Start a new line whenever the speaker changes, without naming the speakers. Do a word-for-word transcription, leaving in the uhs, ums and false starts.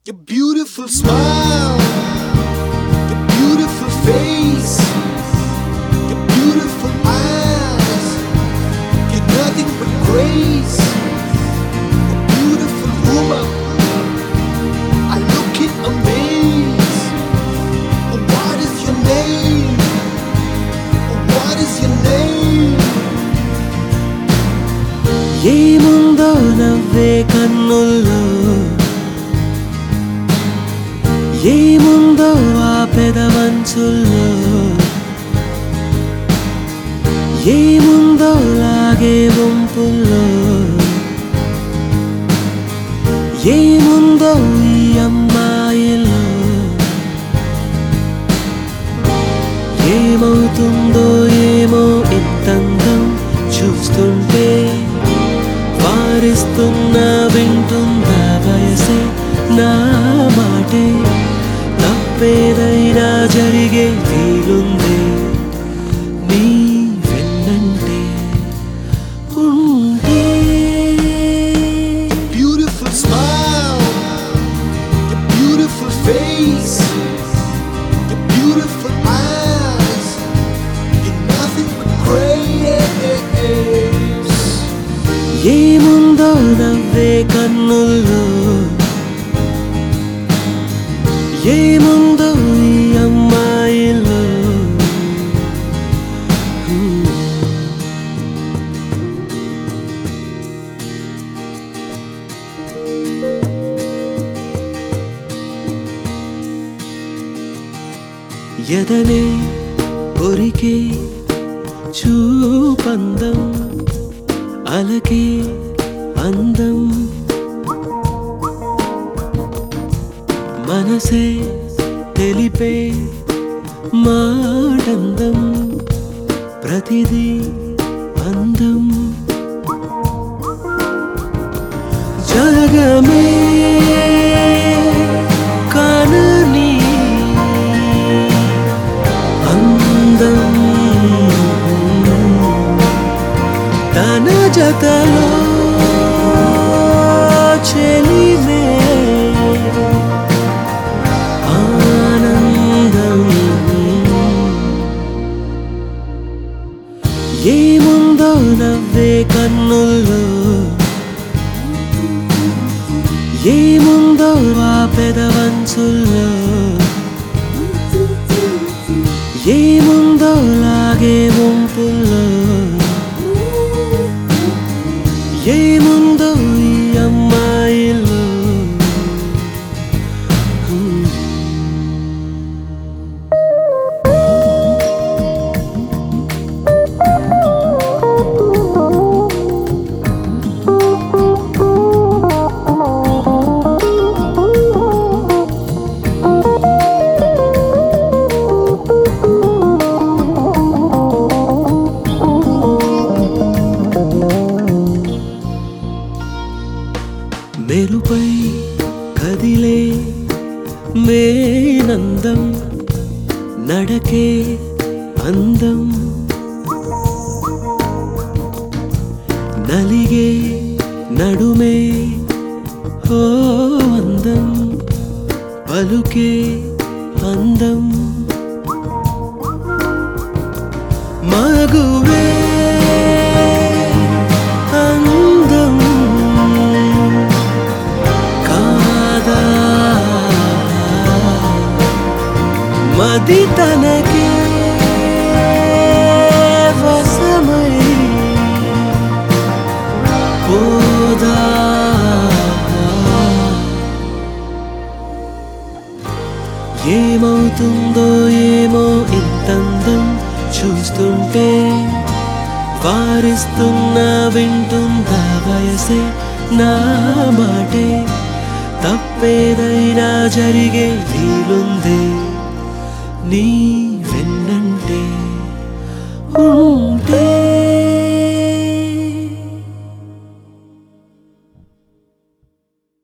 Your beautiful smile, your beautiful face, your beautiful eyes, you're nothing but grace. A beautiful woman, I look in amaze. Oh, what is your name? Oh, what is your name?
ఏముందో నవ్వే కన్నుల్లో, ఏముందో ఆ పెదవంచుల్లో, ఏముందో లాగే వంపుల్లో, ఏముందో ఈ అమ్మాయిలో, ఏమవుతుందో ఏమో ఇంతందం చూస్తుంటే, వారిస్తున్నా వింటుందా వయసే నా మాటే, తప్పేదైనా జరిగే వీలుంది నీ వెన్నంటే ఉంటే.
Beautiful smile, your beautiful face, your beautiful eyes, you're nothing but grace.
ఏముందో నవ్వే కన్నుల్లో, ఏముందో ఈ అమ్మాయిలో. ఎదనే కొరికే చూపందం, అలకే అందం, మనసే తెలిపే మాటందం, ప్రతిదీ అందం. జగమే కనని అందం, తన జతలో చెలిమే ఆనందం. ఏముందో నవ్వే కన్నుల్లో, ఏముందో ఆ పెదవంచుల్లో, ఏముందో లాగే వంపుల్లో, ఏముందో ఈ అమ్మాయిలో. మెరుపై కదిలే మేనందం, నడకే అందం, నలిగే నడుమే ఓ అందం, పలుకే అందం, మగువే అందం, మది తనకే వశమై పోదా. ఏమవుతుందో ఏమో ఇంతందం చూస్తుంటే, వారిస్తున్నా వింటుందా వయసే నా మాటే, తప్పేదైనా జరిగే వీలుంది నీ